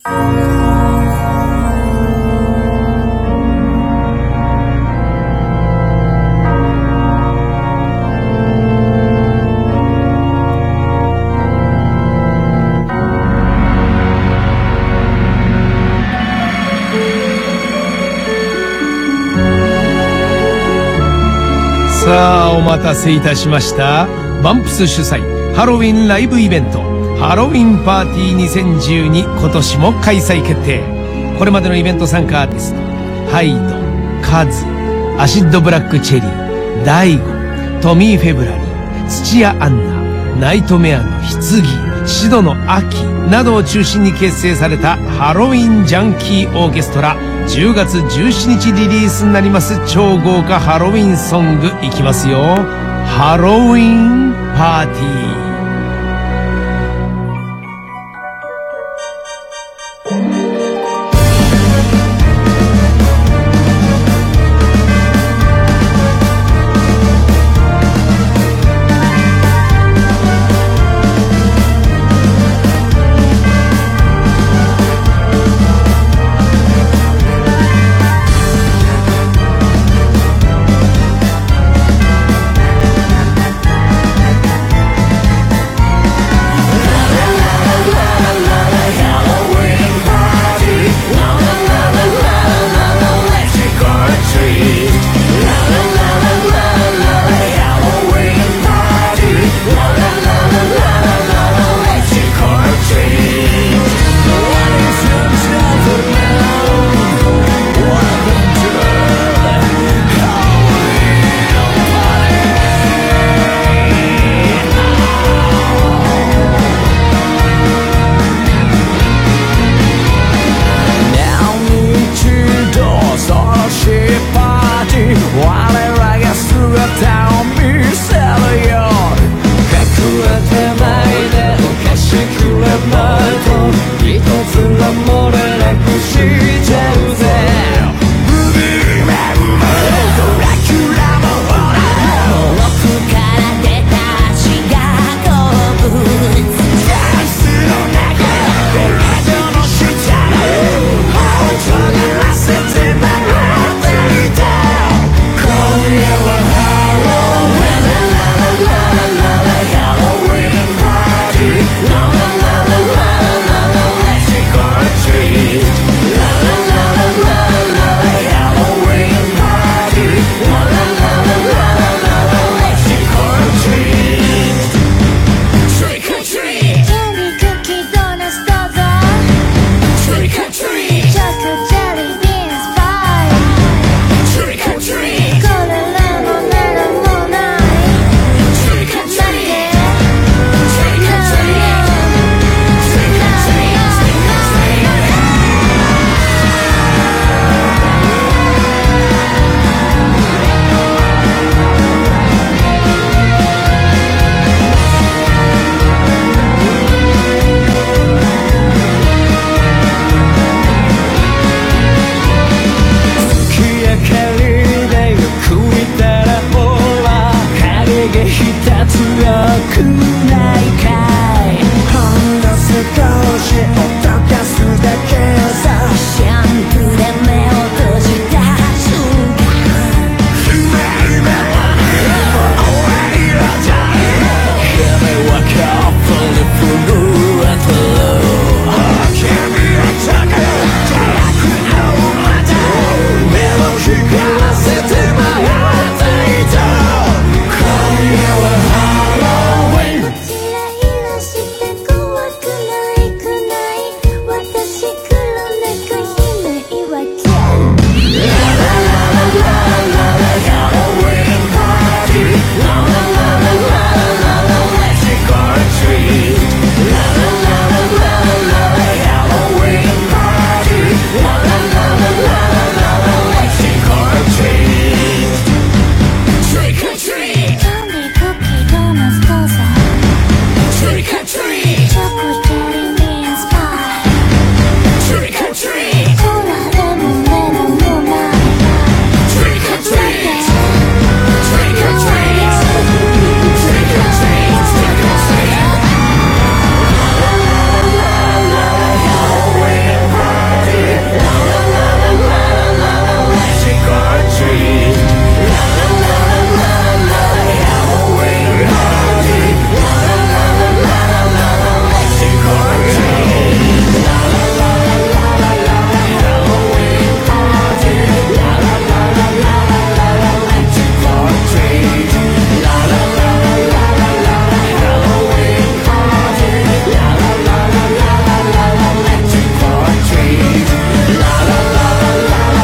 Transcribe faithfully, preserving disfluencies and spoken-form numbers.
さあお待たせいたしました。バンプス主催ハロウィンライブイベントハロウィンパーティーにせんじゅうに、今年も開催決定。これまでのイベント参加アーティストハイド、カズ、アシッドブラックチェリー、ダイゴ、トミー・フェブラリー、土屋アンナ、ナイトメアの棺、シドの秋などを中心に結成されたハロウィンジャンキーオーケストラ、じゅうがつじゅうしちにちリリースになります超豪華ハロウィンソングいきますよ。ハロウィンパーティー。